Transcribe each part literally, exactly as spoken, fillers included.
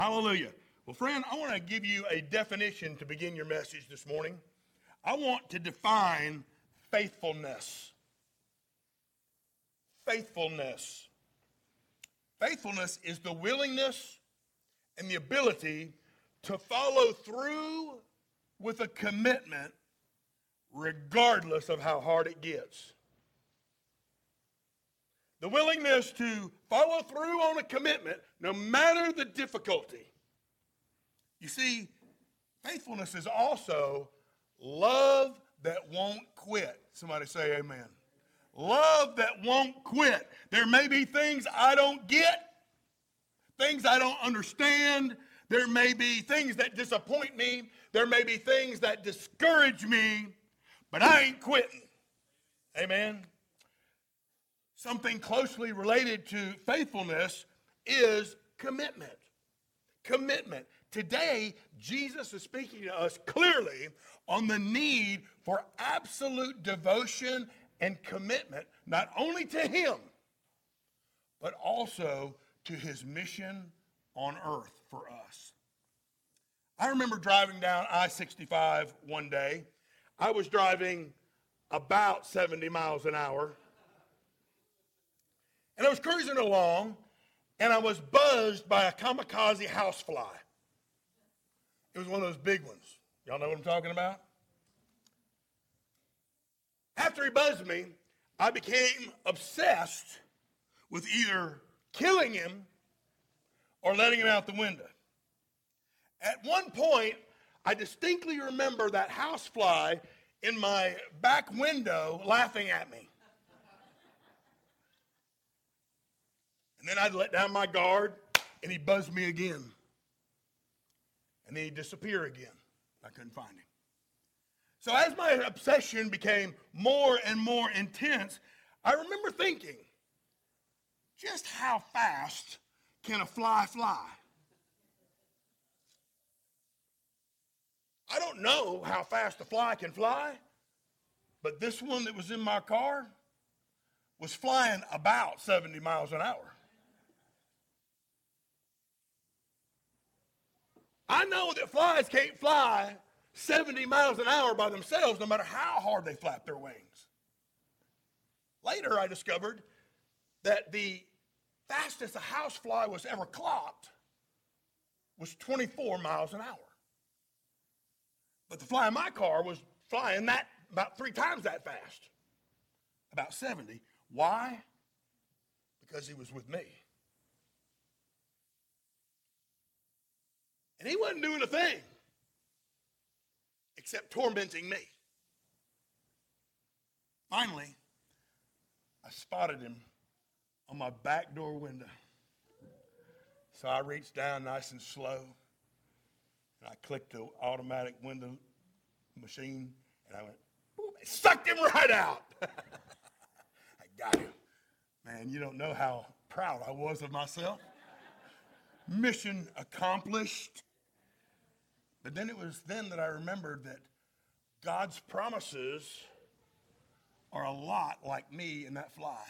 Hallelujah. Well, friend, I want to give you a definition to begin your message this morning. I want to define faithfulness. Faithfulness. Faithfulness is the willingness and the ability to follow through with a commitment regardless of how hard it gets. The willingness to follow through on a commitment no matter the difficulty. You see, faithfulness is also love that won't quit. Somebody say amen. Love that won't quit. There may be things I don't get, things I don't understand. There may be things that disappoint me. There may be things that discourage me, but I ain't quitting. Amen. Something closely related to faithfulness is commitment. Commitment. Today, Jesus is speaking to us clearly on the need for absolute devotion and commitment, not only to him, but also to his mission on earth for us. I remember driving down I sixty-five one day. I was driving about seventy miles an hour. And I was cruising along, and I was buzzed by a kamikaze housefly. It was one of those big ones. Y'all know what I'm talking about? After he buzzed me, I became obsessed with either killing him or letting him out the window. At one point, I distinctly remember that housefly in my back window laughing at me. And then I'd let down my guard, and he'd buzz me again. And then he'd disappear again. I couldn't find him. So as my obsession became more and more intense, I remember thinking, just how fast can a fly fly? I don't know how fast a fly can fly, but this one that was in my car was flying about seventy miles an hour. I know that flies can't fly seventy miles an hour by themselves, no matter how hard they flap their wings. Later, I discovered that the fastest a housefly was ever clocked was twenty-four miles an hour. But the fly in my car was flying that about three times that fast, about seventy. Why? Because he was with me. And he wasn't doing a thing except tormenting me. Finally, I spotted him on my back door window. So I reached down nice and slow, and I clicked the automatic window machine, and I went, boom, it sucked him right out. I got him. Man, you don't know how proud I was of myself. Mission accomplished. But then it was then that I remembered that God's promises are a lot like me and that fly.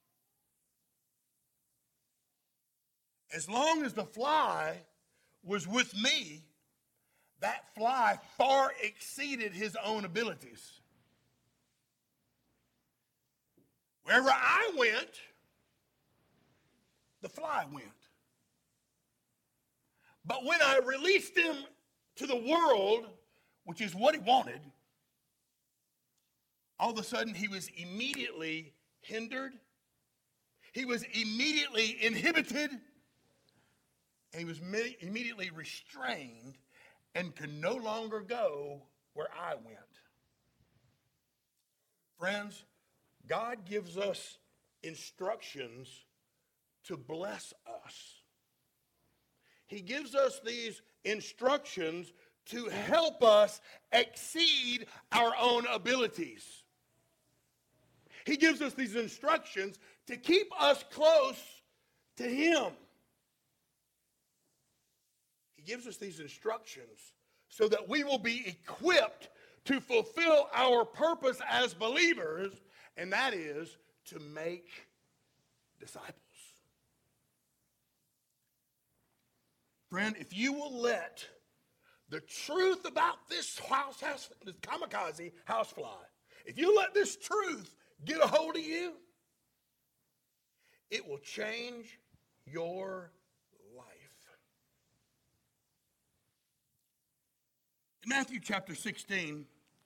As long as the fly was with me, that fly far exceeded his own abilities. Wherever I went, the fly went. But when I released him to the world, which is what he wanted, all of a sudden he was immediately hindered. He was immediately inhibited. And he was me- immediately restrained and could no longer go where I went. Friends, God gives us instructions to bless us. He gives us these instructions to help us exceed our own abilities. He gives us these instructions to keep us close to him. He gives us these instructions so that we will be equipped to fulfill our purpose as believers, and that is to make disciples. Friend, if you will let the truth about this house, house this kamikaze housefly, if you let this truth get a hold of you, it will change your life. In Matthew chapter sixteen,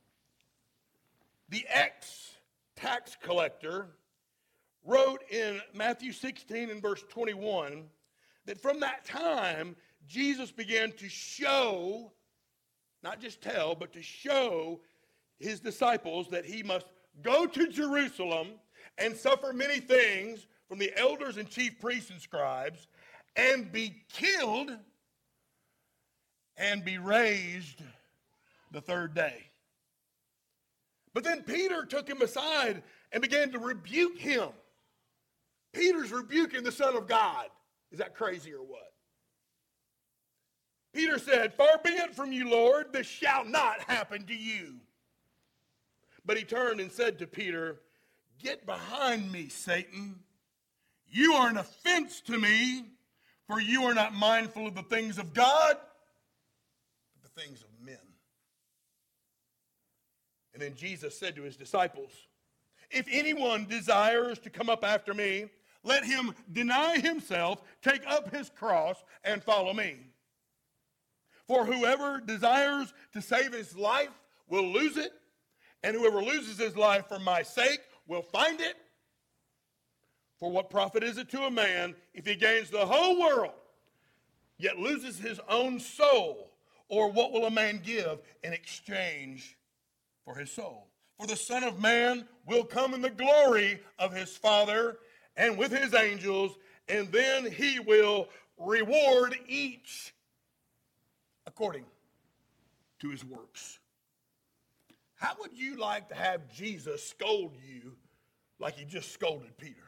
the ex-tax collector wrote in Matthew sixteen and verse twenty-one that from that time, Jesus began to show, not just tell, but to show his disciples that he must go to Jerusalem and suffer many things from the elders and chief priests and scribes and be killed and be raised the third day. But then Peter took him aside and began to rebuke him. Peter's rebuking the Son of God. Is that crazy or what? Peter said, "Far be it from you, Lord, this shall not happen to you." But he turned and said to Peter, "Get behind me, Satan. You are an offense to me, for you are not mindful of the things of God, but the things of men." And then Jesus said to his disciples, "If anyone desires to come up after me, let him deny himself, take up his cross, and follow me. For whoever desires to save his life will lose it, and whoever loses his life for my sake will find it. For what profit is it to a man if he gains the whole world, yet loses his own soul? Or what will a man give in exchange for his soul? For the Son of Man will come in the glory of his Father and with his angels, and then he will reward each according to his works." How would you like to have Jesus scold you like he just scolded Peter?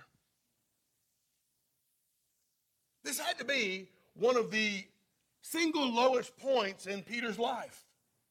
This had to be one of the single lowest points in Peter's life.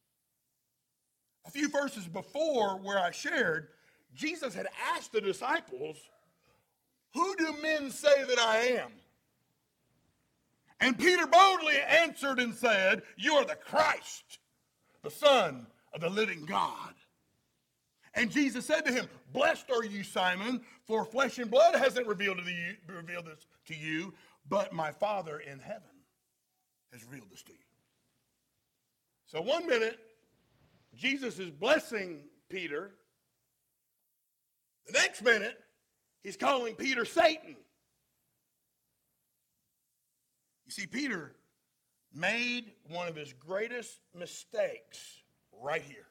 A few verses before where I shared, Jesus had asked the disciples, "Who do men say that I am?" And Peter boldly answered and said, "You are the Christ, the Son of the living God." And Jesus said to him, "Blessed are you, Simon, for flesh and blood hasn't revealed, to you, revealed this to you, but my Father in heaven has revealed this to you." So one minute, Jesus is blessing Peter. The next minute, he's calling Peter Satan. You see, Peter made one of his greatest mistakes right here.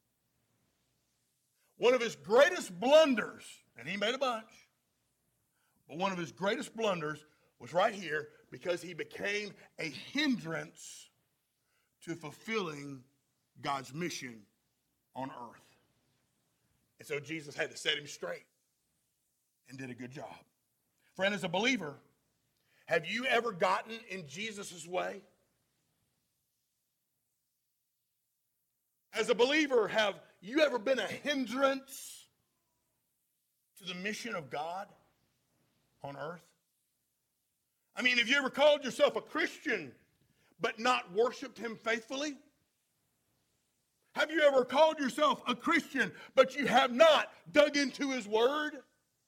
One of his greatest blunders, and he made a bunch, but one of his greatest blunders was right here because he became a hindrance to fulfilling God's mission on earth. And so Jesus had to set him straight and did a good job. Friend, as a believer, have you ever gotten in Jesus' way? As a believer, have you ever been a hindrance to the mission of God on earth? I mean, have you ever called yourself a Christian but not worshiped him faithfully? Have you ever called yourself a Christian but you have not dug into his word?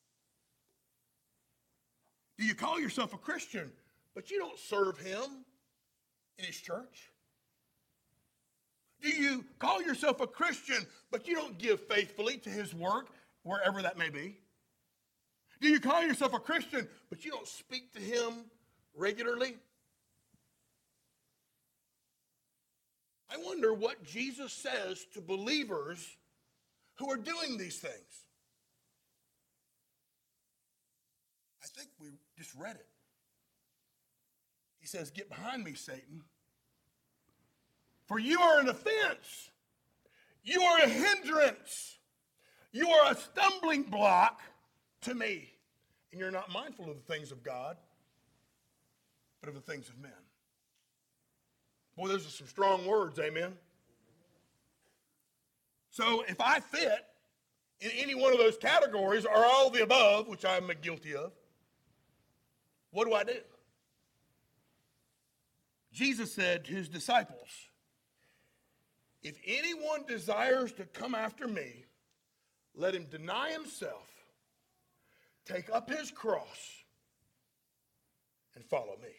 Do you call yourself a Christian, but you don't serve him in his church? Do you call yourself a Christian, but you don't give faithfully to his work, wherever that may be? Do you call yourself a Christian, but you don't speak to him regularly? I wonder what Jesus says to believers who are doing these things. I think we just read it. He says, "Get behind me, Satan. For you are an offense. You are a hindrance. You are a stumbling block to me. And you're not mindful of the things of God, but of the things of men." Boy, those are some strong words, amen? So if I fit in any one of those categories or all the above, which I'm guilty of, what do I do? Jesus said to his disciples, if anyone desires to come after me, let him deny himself, take up his cross, and follow me.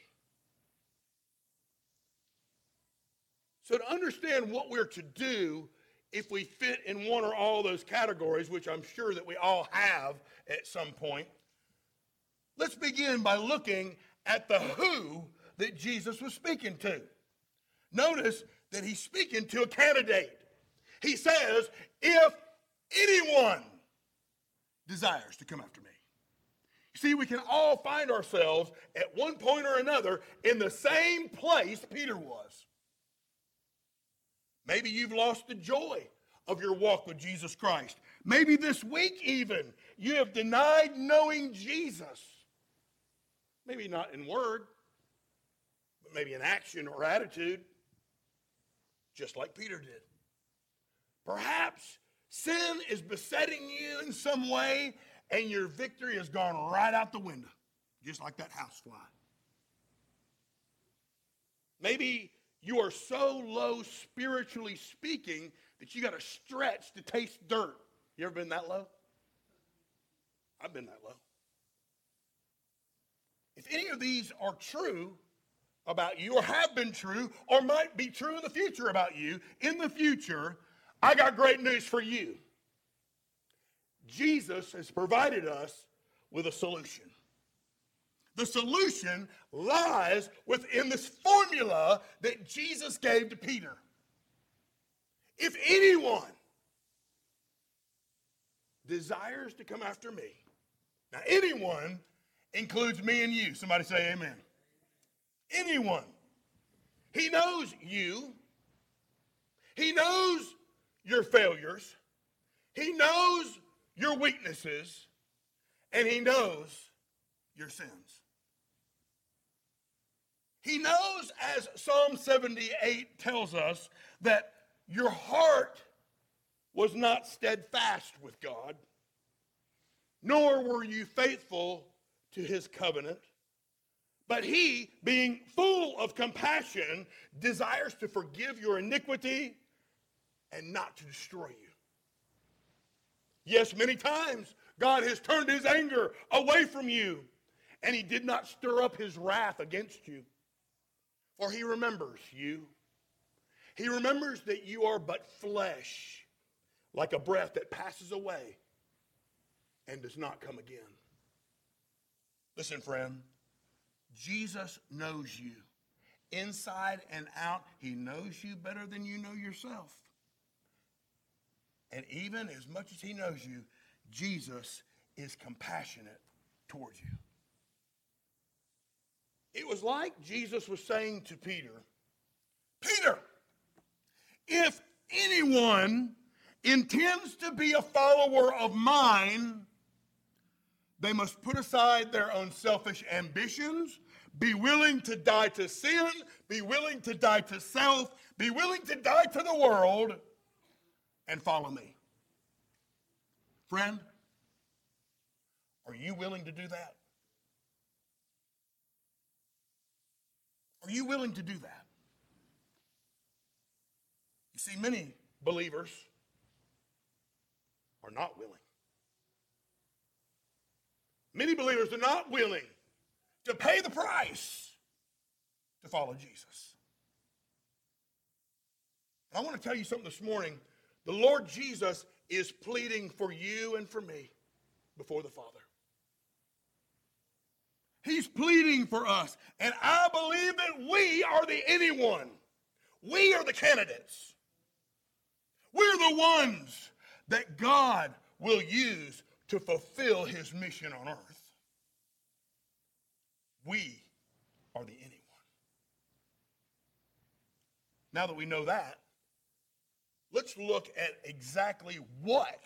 So to understand what we're to do if we fit in one or all those categories, which I'm sure that we all have at some point, let's begin by looking at the who that Jesus was speaking to. Notice that he's speaking to a candidate. He says, if anyone desires to come after me. You see, we can all find ourselves at one point or another in the same place Peter was. Maybe you've lost the joy of your walk with Jesus Christ. Maybe this week even, you have denied knowing Jesus. Maybe not in word, but maybe in action or attitude, just like Peter did. Perhaps sin is besetting you in some way, and your victory has gone right out the window, just like that housefly. Maybe you are so low spiritually speaking that you got to stretch to taste dirt. You ever been that low? I've been that low. If any of these are true about you, or have been true, or might be true in the future about you, in the future, I got great news for you. Jesus has provided us with a solution. The solution lies within this formula that Jesus gave to Peter. If anyone desires to come after me, now anyone includes me and you. Somebody say amen. Anyone. He knows you. He knows your failures. He knows your weaknesses. And he knows your sins. He knows, as Psalm seventy-eight tells us, that your heart was not steadfast with God, nor were you faithful to his covenant. But he, being full of compassion, desires to forgive your iniquity and not to destroy you. Yes, many times God has turned his anger away from you, and he did not stir up his wrath against you. For he remembers you. He remembers that you are but flesh, like a breath that passes away and does not come again. Listen, friend, Jesus knows you. Inside and out, he knows you better than you know yourself. And even as much as he knows you, Jesus is compassionate towards you. It was like Jesus was saying to Peter, Peter, if anyone intends to be a follower of mine, they must put aside their own selfish ambitions, be willing to die to sin, be willing to die to self, be willing to die to the world, and follow me. Friend, are you willing to do that? Are you willing to do that? You see, many believers are not willing. Many believers are not willing to pay the price to follow Jesus. And I want to tell you something this morning. The Lord Jesus is pleading for you and for me before the Father. He's pleading for us. And I believe that we are the anyone. We are the candidates. We're the ones that God will use to fulfill his mission on earth. We are the anyone. Now that we know that, let's look at exactly what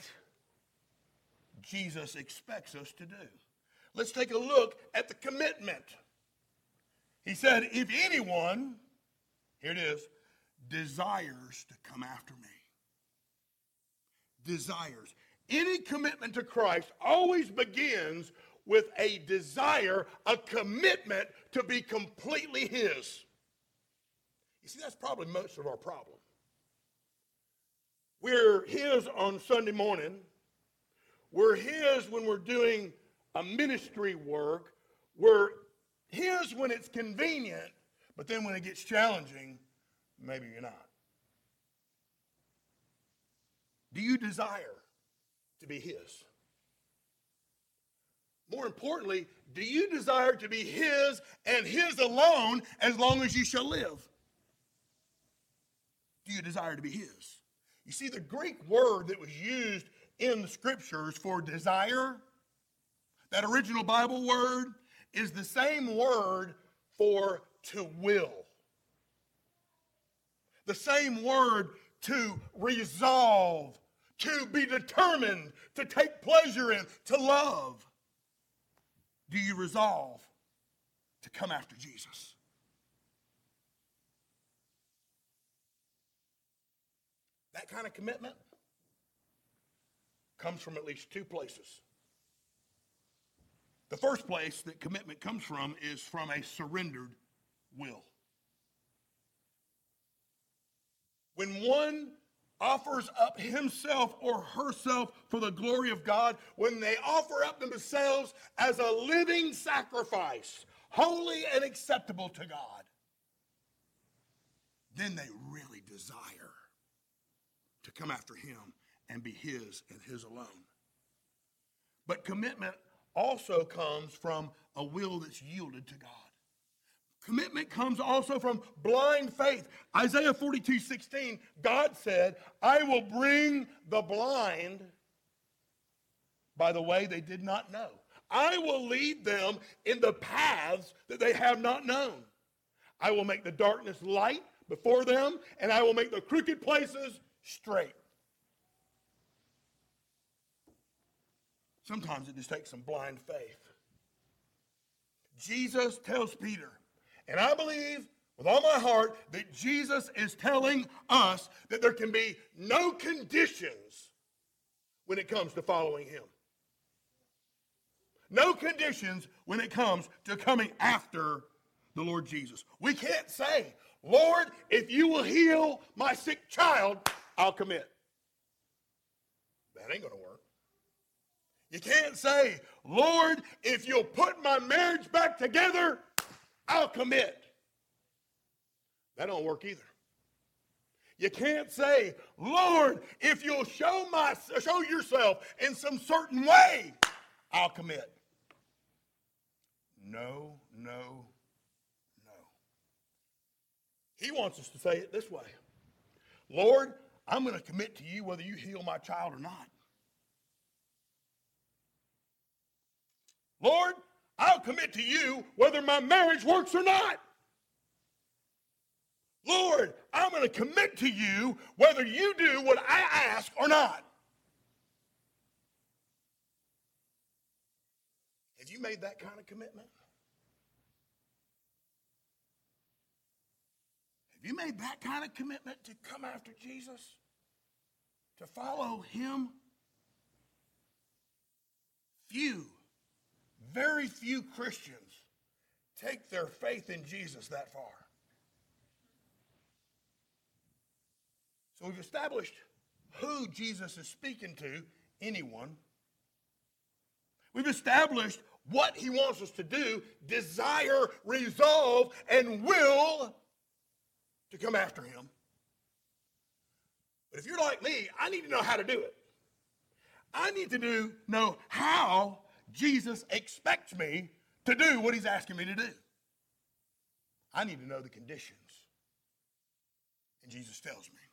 Jesus expects us to do. Let's take a look at the commitment. He said, if anyone, here it is, desires to come after me. Desires. Any commitment to Christ always begins with a desire, a commitment to be completely his. You see, that's probably most of our problem. We're his on Sunday morning. We're his when we're doing a ministry work. We're his when it's convenient, but then when it gets challenging, maybe you're not. Do you desire to be his? More importantly, do you desire to be his and his alone as long as you shall live? Do you desire to be his? You see, the Greek word that was used in the scriptures for desire, that original Bible word, is the same word for to will. The same word to resolve, to be determined, to take pleasure in, to love. Do you resolve to come after Jesus? That kind of commitment comes from at least two places. The first place that commitment comes from is from a surrendered will. When one offers up himself or herself for the glory of God, when they offer up themselves as a living sacrifice, holy and acceptable to God, then they really desire to come after him and be his and his alone. But commitment also comes from a will that's yielded to God. Commitment comes also from blind faith. Isaiah forty-two sixteen, God said, I will bring the blind by the way they did not know. I will lead them in the paths that they have not known. I will make the darkness light before them, and I will make the crooked places straight. Sometimes it just takes some blind faith. Jesus tells Peter, and I believe with all my heart that Jesus is telling us that there can be no conditions when it comes to following him. No conditions when it comes to coming after the Lord Jesus. We can't say, Lord, if you will heal my sick child, I'll commit. That ain't going to work. You can't say, Lord, if you'll put my marriage back together, I'll commit. That don't work either. You can't say, Lord, if you'll show my show yourself in some certain way, I'll commit. No, no, no. He wants us to say it this way. Lord, I'm going to commit to you whether you heal my child or not. Lord, I'll commit to you whether my marriage works or not. Lord, I'm going to commit to you whether you do what I ask or not. Have you made that kind of commitment? Have you made that kind of commitment to come after Jesus? To follow him? Few, very few Christians take their faith in Jesus that far. So we've established who Jesus is speaking to, anyone. We've established what he wants us to do, desire, resolve, and will to come after him. But if you're like me, I need to know how to do it. I need to do, know how Jesus expects me to do what he's asking me to do. I need to know the conditions. And Jesus tells me.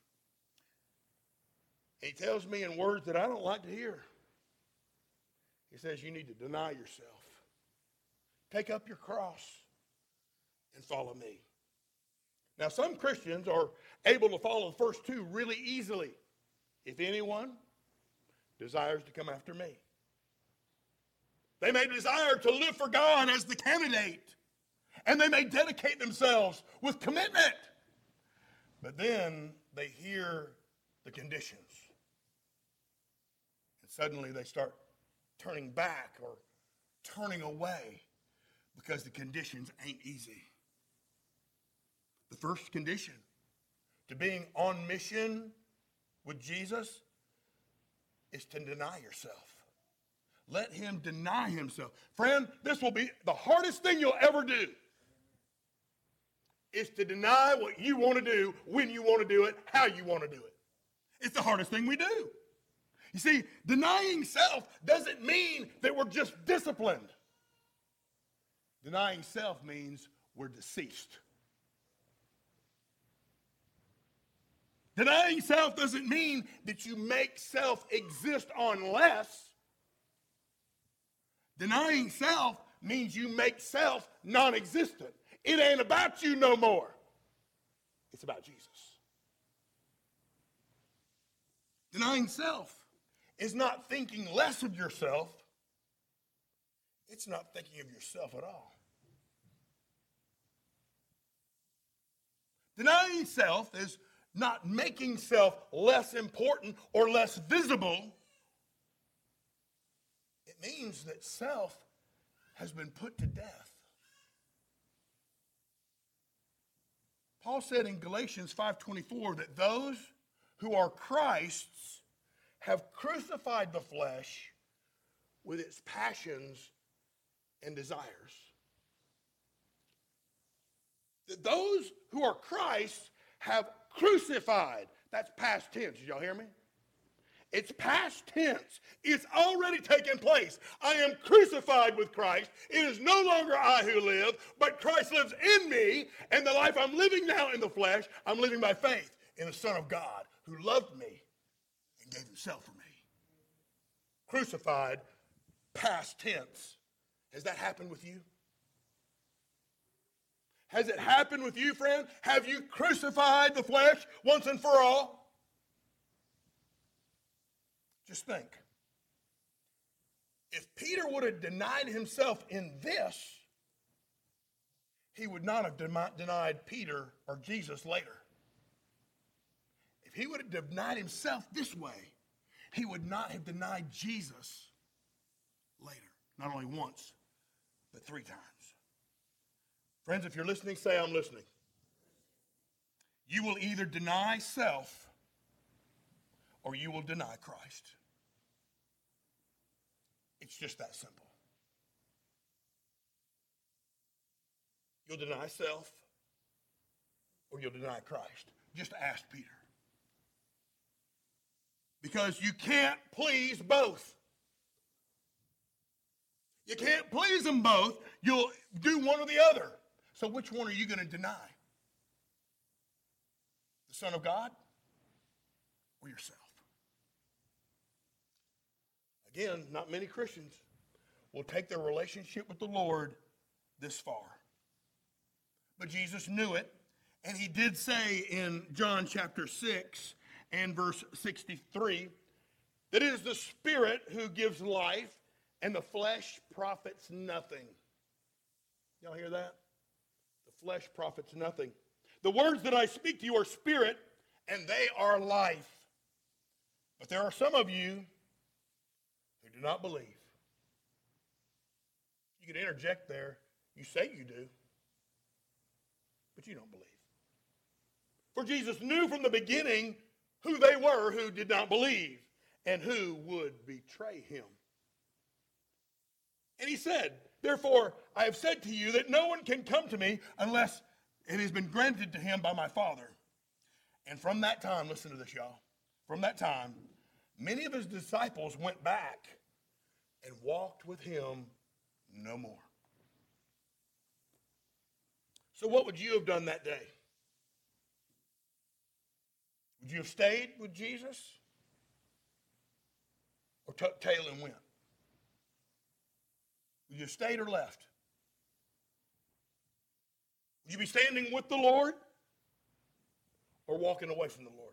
He tells me in words that I don't like to hear. He says you need to deny yourself. Take up your cross and follow me. Now, some Christians are able to follow the first two really easily. If anyone desires to come after me. They may desire to live for God as the candidate. And they may dedicate themselves with commitment. But then they hear the conditions. And suddenly they start turning back or turning away because the conditions ain't easy. The first condition to being on mission with Jesus is to deny yourself. Let him deny himself. Friend, this will be the hardest thing you'll ever do, is to deny what you want to do, when you want to do it, how you want to do it. It's the hardest thing we do. You see, denying self doesn't mean that we're just disciplined. Denying self means we're deceased. Denying self doesn't mean that you make self exist on less. Denying self means you make self non-existent. It ain't about you no more. It's about Jesus. Denying self is not thinking less of yourself. It's not thinking of yourself at all. Denying self is not making self less important or less visible. It means that self has been put to death. Paul said in Galatians five twenty-four that those who are Christ's have crucified the flesh with its passions and desires. That those who are Christ's have crucified. That's past tense. Did y'all hear me? It's past tense. It's already taken place. I am crucified with Christ. It is no longer I who live, but Christ lives in me, and the life I'm living now in the flesh, I'm living by faith in the Son of God who loved me and gave himself for me. Crucified, past tense. Has that happened with you? Has it happened with you, friend? Have you crucified the flesh once and for all? Just think. If Peter would have denied himself in this, he would not have de- denied Peter or Jesus later. If he would have denied himself this way, he would not have denied Jesus later. Not only once, but three times. Friends, if you're listening, say, I'm listening. You will either deny self or you will deny Christ. It's just that simple. You'll deny self or you'll deny Christ. Just ask Peter. Because you can't please both. You can't please them both. You'll do one or the other. So which one are you going to deny? The Son of God or yourself? Again, not many Christians will take their relationship with the Lord this far. But Jesus knew it, and he did say in John chapter six and verse sixty-three that it is the Spirit who gives life, and the flesh profits nothing. Y'all hear that? The flesh profits nothing. The words that I speak to you are spirit, and they are life. But there are some of you who do not believe. You could interject there. You say you do, but you don't believe. For Jesus knew from the beginning who they were who did not believe and who would betray him. And he said, therefore, I have said to you that no one can come to me unless it has been granted to him by my Father. And from that time, listen to this, y'all. From that time, many of his disciples went back and walked with him no more. So what would you have done that day? Would you have stayed with Jesus? Or tucked tail and went? Would you have stayed or left? Would you be standing with the Lord or walking away from the Lord?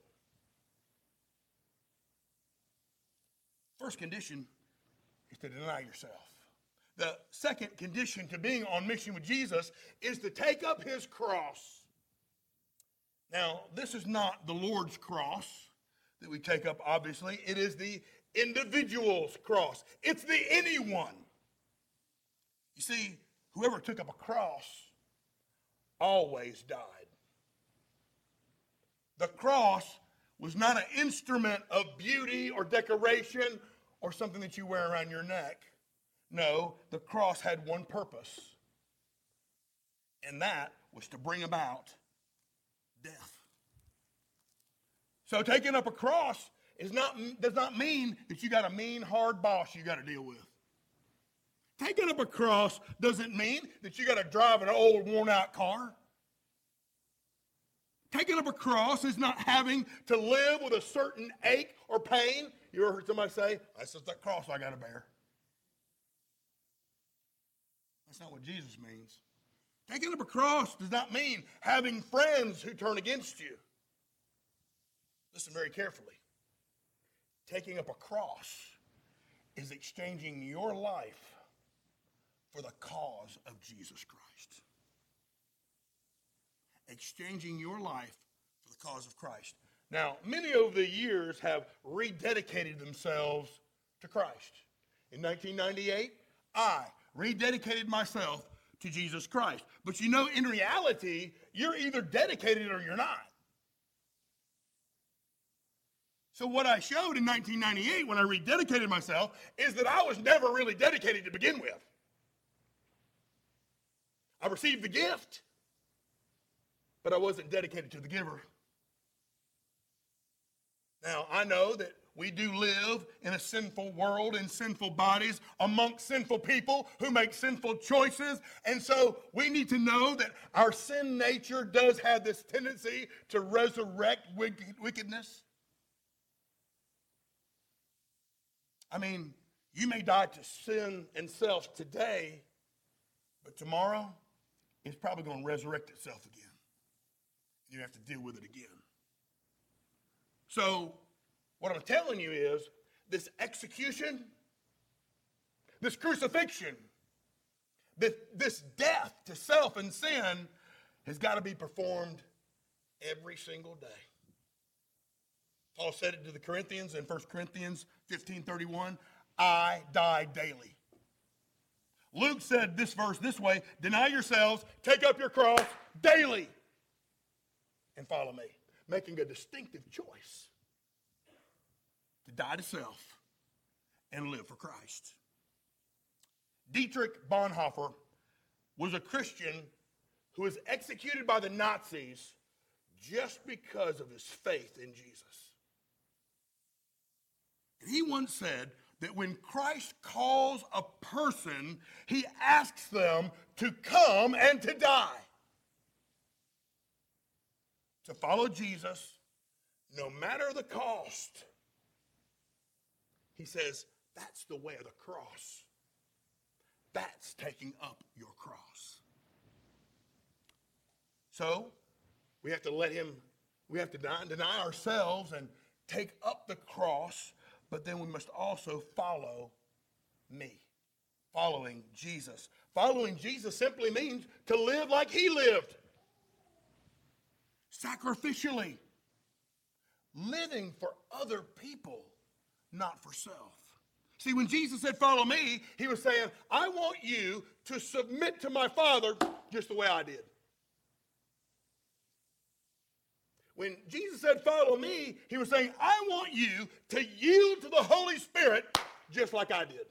First condition is to deny yourself. The second condition to being on mission with Jesus is to take up his cross. Now, this is not the Lord's cross that we take up, obviously. It is the individual's cross. It's the anyone. You see, whoever took up a cross always died. The cross was not an instrument of beauty or decoration or something that you wear around your neck. No, the cross had one purpose, and that was to bring about death. So taking up a cross is not, does not mean that you got a mean, hard boss you got to deal with. Taking up a cross doesn't mean that you got to drive an old, worn-out car. Taking up a cross is not having to live with a certain ache or pain. You ever heard somebody say, that's just that cross I got to bear? That's not what Jesus means. Taking up a cross does not mean having friends who turn against you. Listen very carefully. Taking up a cross is exchanging your life for the cause of Jesus Christ. Exchanging your life for the cause of Christ. Now, many over the years have rededicated themselves to Christ. In nineteen ninety-eight, I rededicated myself to Jesus Christ. But you know, in reality, you're either dedicated or you're not. So what I showed in nineteen ninety-eight when I rededicated myself is that I was never really dedicated to begin with. I received the gift, but I wasn't dedicated to the giver. Now, I know that we do live in a sinful world, in sinful bodies, amongst sinful people who make sinful choices. And so we need to know that our sin nature does have this tendency to resurrect wickedness. I mean, you may die to sin and self today, but tomorrow it's probably going to resurrect itself again. You have to deal with it again. So what I'm telling you is this execution, this crucifixion, this, this death to self and sin has got to be performed every single day. Paul said it to the Corinthians in First Corinthians fifteen thirty-one, I die daily. Luke said this verse this way, deny yourselves, take up your cross daily, and follow me. Making a distinctive choice to die to self and live for Christ. Dietrich Bonhoeffer was a Christian who was executed by the Nazis just because of his faith in Jesus. And he once said that when Christ calls a person, he asks them to come and to die. To follow Jesus, no matter the cost. He says, that's the way of the cross. That's taking up your cross. So, we have to let him, we have to deny, deny ourselves and take up the cross, but then we must also follow me. Following Jesus. Following Jesus simply means to live like he lived. Sacrificially. Living for other people, not for self. See, when Jesus said, follow me, he was saying, I want you to submit to my Father just the way I did. When Jesus said, follow me, he was saying, I want you to yield to the Holy Spirit just like I did.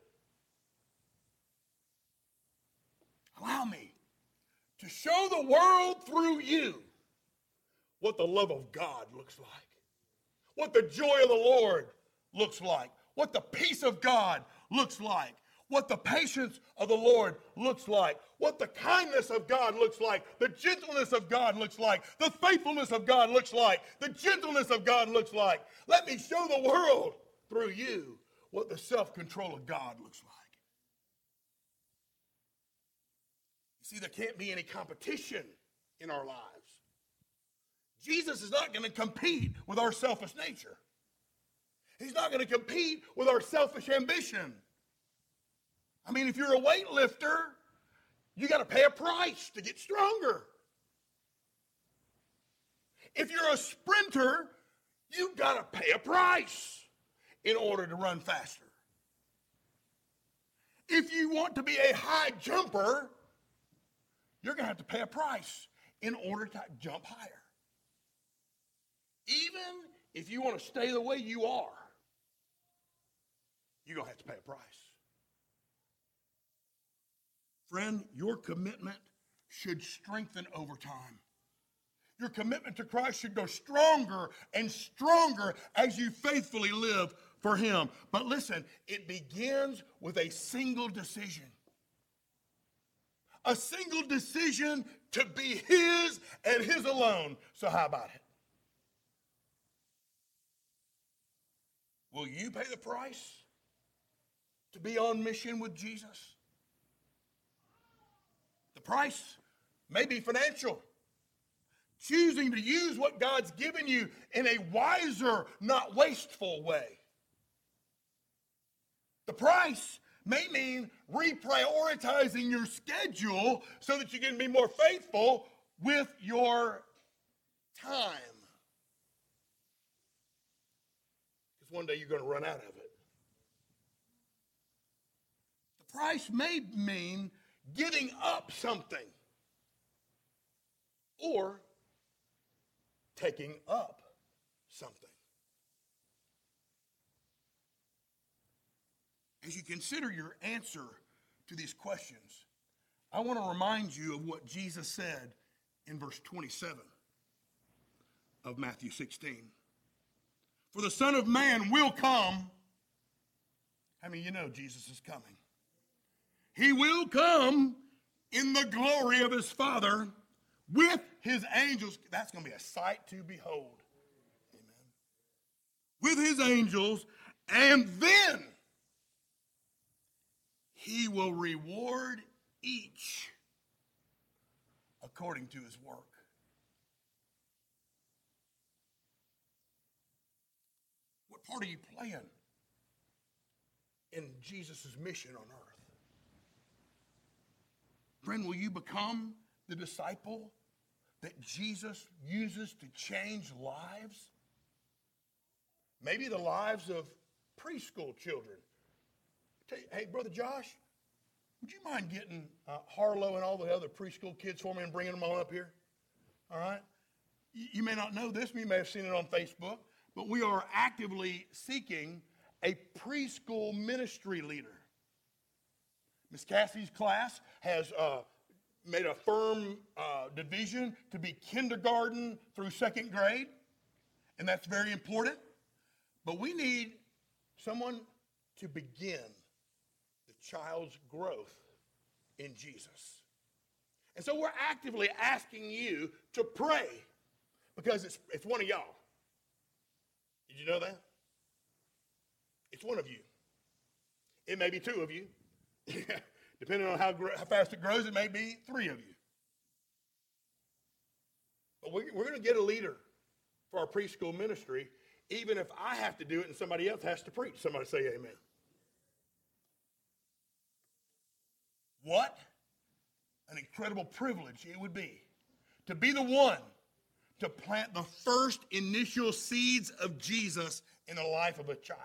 Allow me to show the world through you what the love of God looks like, what the joy of the Lord looks like, what the peace of God looks like, what the patience of the Lord looks like, what the kindness of God looks like, the gentleness of God looks like, the faithfulness of God looks like, the gentleness of God looks like. Let me show the world through you what the self-control of God looks like. You see, there can't be any competition in our lives. Jesus is not going to compete with our selfish nature. He's not going to compete with our selfish ambition. I mean, if you're a weightlifter, you got to pay a price to get stronger. If you're a sprinter, you got to pay a price in order to run faster. If you want to be a high jumper, you're going to have to pay a price in order to jump higher. if you want to stay the way you are, you're going to have to pay a price. Friend, your commitment should strengthen over time. Your commitment to Christ should go stronger and stronger as you faithfully live for him. But listen, it begins with a single decision. A single decision to be his and his alone. So how about it? Will you pay the price to be on mission with Jesus? The price may be financial. Choosing to use what God's given you in a wiser, not wasteful way. The price may mean reprioritizing your schedule so that you can be more faithful with your time. Because one day you're going to run out of it. The price may mean giving up something or taking up something. As you consider your answer to these questions, I want to remind you of what Jesus said in verse twenty-seven of Matthew sixteen. For the Son of Man will come. How many of you know Jesus is coming? He will come in the glory of his Father with his angels. That's going to be a sight to behold. Amen. With his angels, and then he will reward each according to his work. What part are you playing in Jesus' mission on earth? Friend, will you become the disciple that Jesus uses to change lives? Maybe the lives of preschool children. Tell you, hey, Brother Josh, would you mind getting uh, Harlow and all the other preschool kids for me and bringing them on up here? All right? You, you may not know this, you may have seen it on Facebook, but we are actively seeking a preschool ministry leader. Miss Cassie's class has uh, made a firm uh, division to be kindergarten through second grade, and that's very important. But we need someone to begin the child's growth in Jesus. And so we're actively asking you to pray because it's, it's one of y'all. Did you know that? It's one of you. It may be two of you. Depending on how, how fast it grows, it may be three of you. But we, we're going to get a leader for our preschool ministry, even if I have to do it and somebody else has to preach. Somebody say amen. What an incredible privilege it would be to be the one to plant the first initial seeds of Jesus in the life of a child.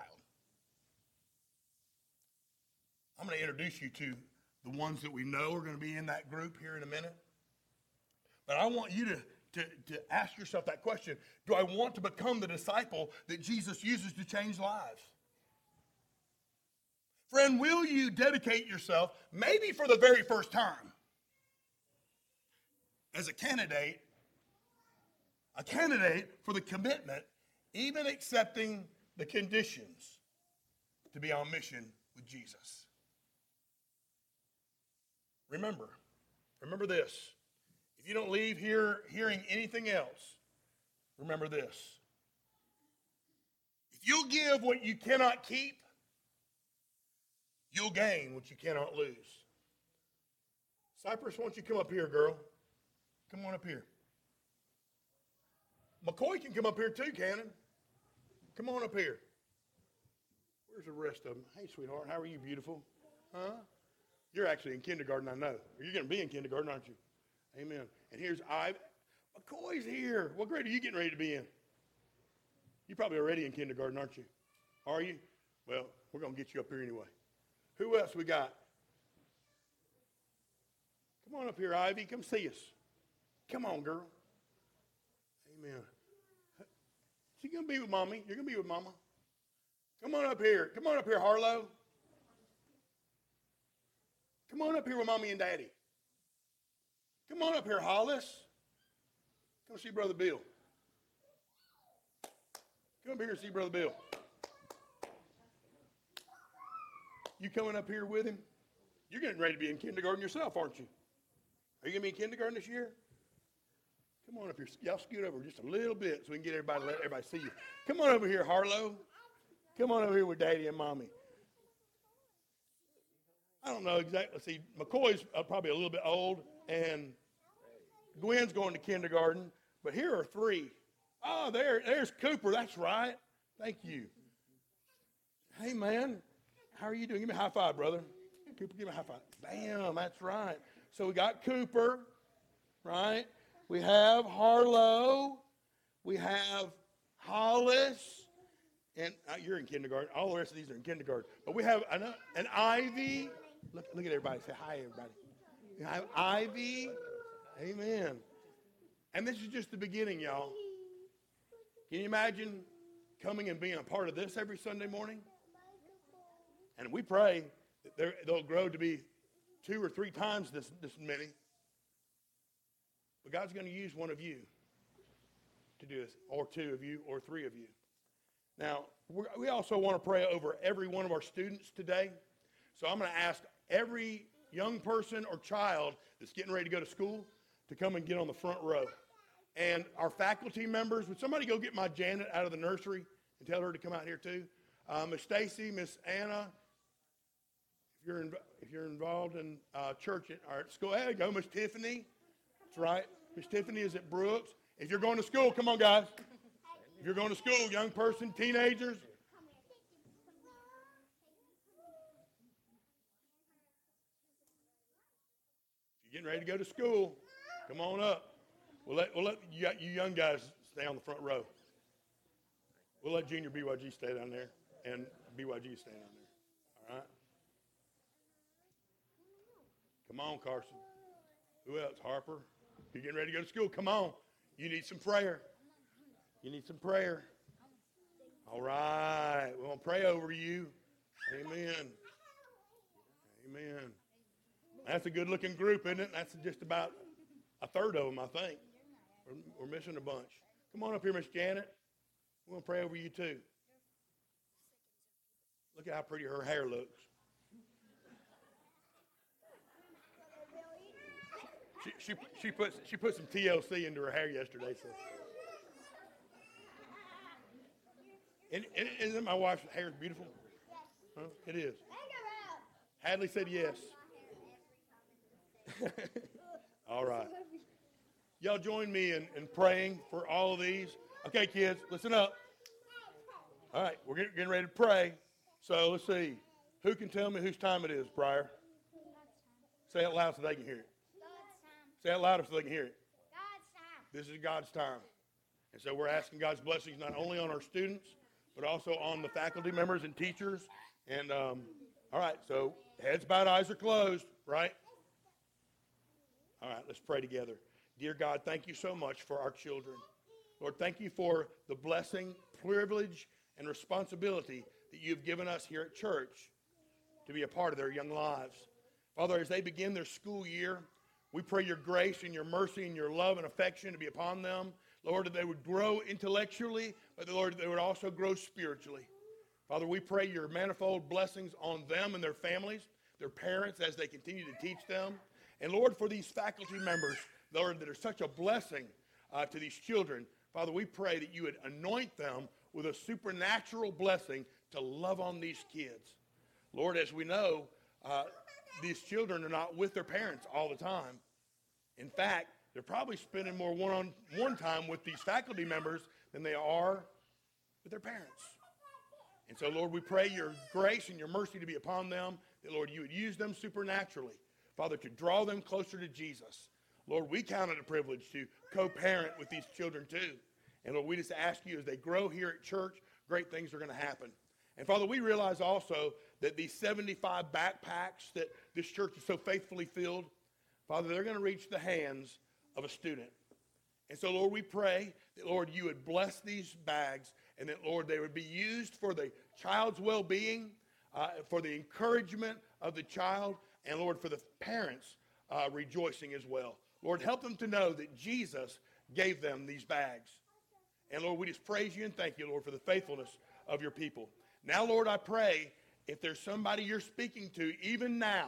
I'm going to introduce you to the ones that we know are going to be in that group here in a minute. But I want you to, to, to ask yourself that question. Do I want to become the disciple that Jesus uses to change lives? Friend, will you dedicate yourself, maybe for the very first time, as a candidate, a candidate for the commitment, even accepting the conditions to be on mission with Jesus? Remember, remember this. If you don't leave here hearing anything else, remember this. If you'll give what you cannot keep, you'll gain what you cannot lose. Cypress, why don't you come up here, girl? Come on up here. McCoy can come up here too, Cannon. Come on up here. Where's the rest of them? Hey, sweetheart, how are you, beautiful? Huh? You're actually in kindergarten, I know. You're going to be in kindergarten, aren't you? Amen. And here's I. McCoy's here. What grade are you getting ready to be in? You're probably already in kindergarten, aren't you? Are you? Well, we're going to get you up here anyway. Who else we got? Come on up here, Ivy. Come see us. Come on, girl. Amen. She's going to be with Mommy. You're going to be with Mama. Come on up here. Come on up here, Harlow. Come on up here with Mommy and Daddy. Come on up here, Hollis. Come see Brother Bill. Come up here and see Brother Bill. You coming up here with him? You're getting ready to be in kindergarten yourself, aren't you? Are you going to be in kindergarten this year? Come on up here. Y'all scoot over just a little bit so we can get everybody, let everybody see you. Come on over here, Harlow. Come on over here with Daddy and Mommy. I don't know exactly. See, McCoy's uh, probably a little bit old, and Gwen's going to kindergarten, but here are three. Oh, there, there's Cooper. That's right. Thank you. Hey, man. How are you doing? Give me a high five, brother. Cooper, give me a high five. Bam, that's right. So we got Cooper, right? We have Harlow. We have Hollis. And uh, you're in kindergarten. All the rest of these are in kindergarten. But we have an, uh, an Ivy. Look, look at everybody. Say hi, everybody. We have Ivy. Amen. And this is just the beginning, y'all. Can you imagine coming and being a part of this every Sunday morning? And we pray that they'll grow to be two or three times this, this many. But God's going to use one of you to do this, or two of you, or three of you. Now, we're, we also want to pray over every one of our students today. So I'm going to ask every young person or child that's getting ready to go to school to come and get on the front row. And our faculty members, would somebody go get my Janet out of the nursery and tell her to come out here too? Uh, Miss Stacy, Miss Anna, if you're in, if you're involved in uh, church at our school, hey, go Miss Tiffany. That's right. Miss Tiffany is at Brooks. If you're going to school, come on, guys. If you're going to school, young person, teenagers. If you're getting ready to go to school, come on up. We'll let, we'll let you, you young guys stay on the front row. We'll let Junior B Y G stay down there and B Y G stay down there. All right? Come on, Carson. Who else? Harper. You're getting ready to go to school. Come on. You need some prayer. You need some prayer. All right. We're going to pray over you. Amen. Amen. That's a good-looking group, isn't it? That's just about a third of them, I think. We're, we're missing a bunch. Come on up here, Miss Janet. We're going to pray over you, too. Look at how pretty her hair looks. She, she, she, put, she put some T L C into her hair yesterday. So. And, and, isn't my wife's hair beautiful? Huh? It is. Hadley said yes. All right. Y'all join me in, in praying for all of these. Okay, kids, listen up. All right, we're getting ready to pray. So let's see. Who can tell me whose time it is, Pryor? Say it loud so they can hear it. Say it louder so they can hear it. God's time. This is God's time. And so we're asking God's blessings not only on our students, but also on the faculty members and teachers. And, um, all right, so heads bowed, eyes are closed, right? All right, let's pray together. Dear God, thank you so much for our children. Lord, thank you for the blessing, privilege, and responsibility that you've given us here at church to be a part of their young lives. Father, as they begin their school year, we pray your grace and your mercy and your love and affection to be upon them. Lord, that they would grow intellectually, but Lord, they would also grow spiritually. Father, we pray your manifold blessings on them and their families, their parents as they continue to teach them. And Lord, for these faculty members, Lord, that are such a blessing uh, to these children, Father, we pray that you would anoint them with a supernatural blessing to love on these kids. Lord, as we know, uh, these children are not with their parents all the time. In fact, they're probably spending more one-on-one time with these faculty members than they are with their parents. And so, Lord, we pray your grace and your mercy to be upon them, that, Lord, you would use them supernaturally, Father, to draw them closer to Jesus. Lord, we count it a privilege to co-parent with these children too. And Lord, we just ask you as they grow here at church, great things are going to happen. And Father, we realize also that these seventy-five backpacks that this church is so faithfully filled, Father, they're going to reach the hands of a student. And so, Lord, we pray that, Lord, you would bless these bags and that, Lord, they would be used for the child's well-being, uh, for the encouragement of the child, and, Lord, for the parents uh, rejoicing as well. Lord, help them to know that Jesus gave them these bags. And, Lord, we just praise you and thank you, Lord, for the faithfulness of your people. Now, Lord, I pray if there's somebody you're speaking to even now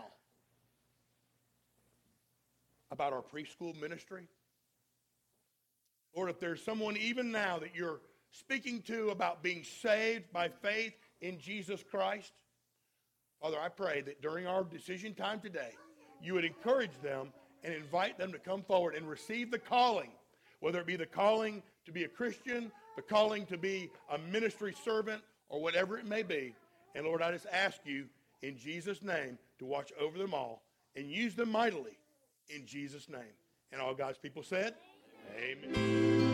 about our preschool ministry, Lord, if there's someone even now that you're speaking to about being saved by faith in Jesus Christ, Father, I pray that during our decision time today, you would encourage them and invite them to come forward and receive the calling, whether it be the calling to be a Christian, the calling to be a ministry servant, or whatever it may be. And Lord, I just ask you in Jesus' name to watch over them all and use them mightily in Jesus' name. And all God's people said, amen.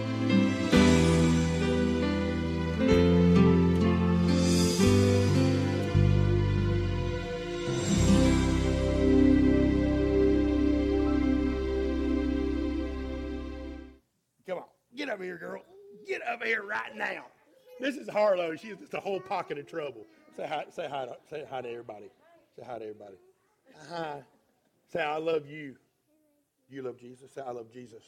Come on, get over here, girl. Get over here right now. This is Harlow. She's just a whole pocket of trouble. Say hi. Say hi. To, say hi to everybody. Say hi to everybody. Hi. Say I love you. You love Jesus. Say I love Jesus.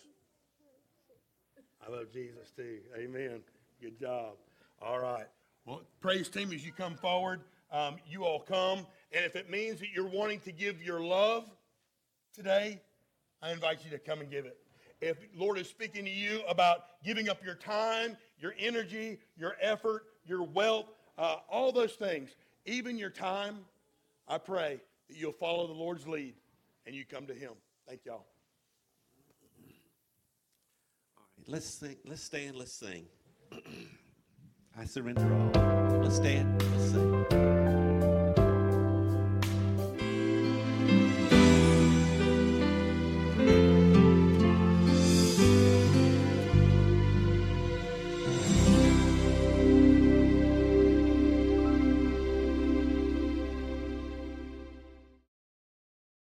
I love Jesus too. Amen. Good job. All right. Well, praise team, as you come forward, um, you all come. And if it means that you're wanting to give your love today, I invite you to come and give it. If Lord is speaking to you about giving up your time, your energy, your effort, your wealth, uh, all those things, even your time, I pray that you'll follow the Lord's lead and you come to him. Thank y'all. All right, let's sing. Let's stand. Let's sing. I surrender all. Let's stand. Let's sing.